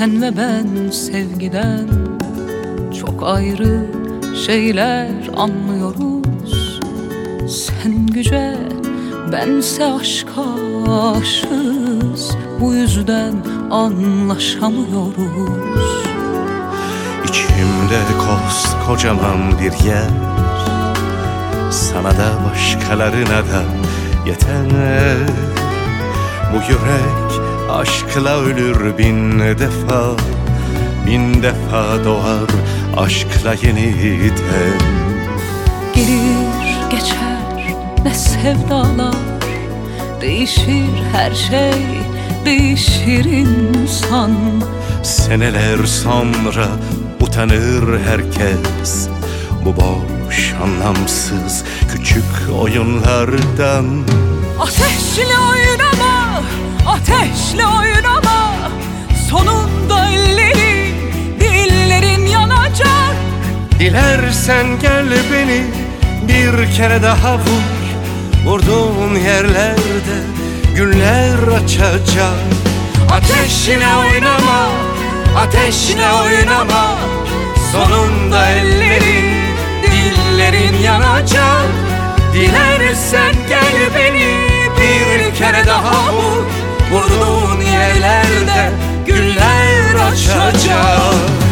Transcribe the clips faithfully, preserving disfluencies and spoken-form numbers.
Sen ve ben sevgiden çok ayrı şeyler anlıyoruz. Sen güce, bense aşka aşığız. Bu yüzden anlaşamıyoruz. İçimde koskocaman bir yer, sana da başkalarına da yeter. Bu yürek aşkla ölür bin defa, bin defa doğar aşkla yeniden. Gelir geçer ne sevdalar, değişir her şey, değişir insan. Seneler sonra utanır herkes bu boş, anlamsız küçük oyunlardan. Ateşle oynama, ateşle oynama. Sonunda ellerin, dillerin yanacak. Dilersen gel beni bir kere daha vur. Vurduğun yerlerde güller açacak. Ateşle oynama, ateşle oynama. Sonunda ellerin, dillerin yanacak. Dilersen gel beni bir kere daha vur. Vurduğun yerlerde güller açacak.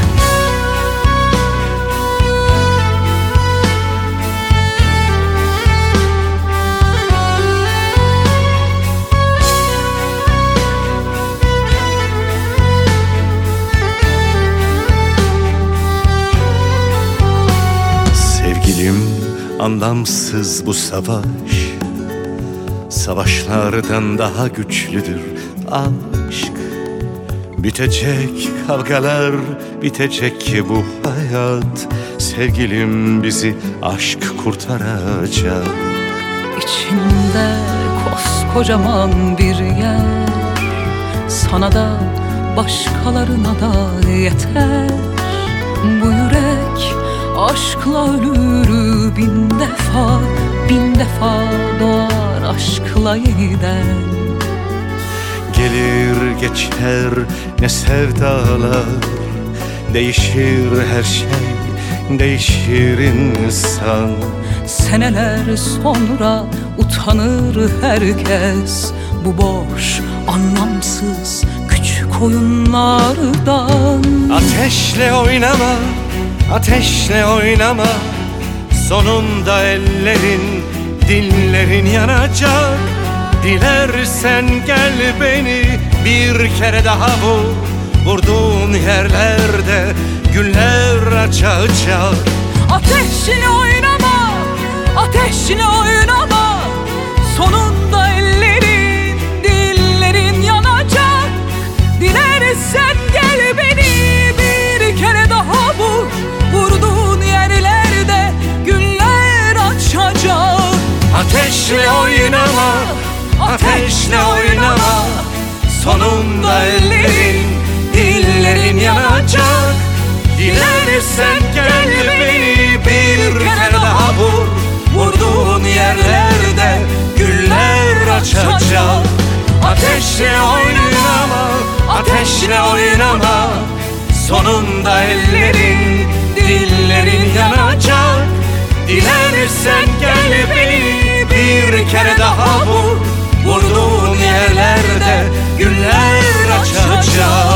Sevgilim, anlamsız bu savaş, savaşlardan daha güçlüdür aşk. Bitecek kavgalar, bitecek bu hayat. Sevgilim, bizi aşk kurtaracak. İçimde koskocaman bir yer, sana da başkalarına da yeter. Bu yürek aşkla ölür bin defa, bin defa doğar aşkla yeniden. Gelir geçer ne sevdalar, değişir her şey, değişir insan. Seneler sonra utanır herkes bu boş, anlamsız küçük oyunlardan. Ateşle oynama, ateşle oynama. Sonunda ellerin, dillerin yanacak. Dilersen gel beni bir kere daha vur. Vurduğun yerlerde güller açacak. Ateşle oynama, ateşle oynama. Sonunda ellerin, dillerin yanacak. Dilersen gel beni bir kere daha vur. Vurduğun yerlerde güller açacak. Ateşle oynama, ateşle oynama. Sonunda ellerin, dillerin yanacak. Dilersen gel beni bir kere daha vur. Vurduğun yerlerde güller açacak. Ateşle oynama, ateşle oynama. Sonunda ellerin, dillerin yanacak. Dilersen gel beni bir kere daha vur. Vurduğun yerlerde güller açacak.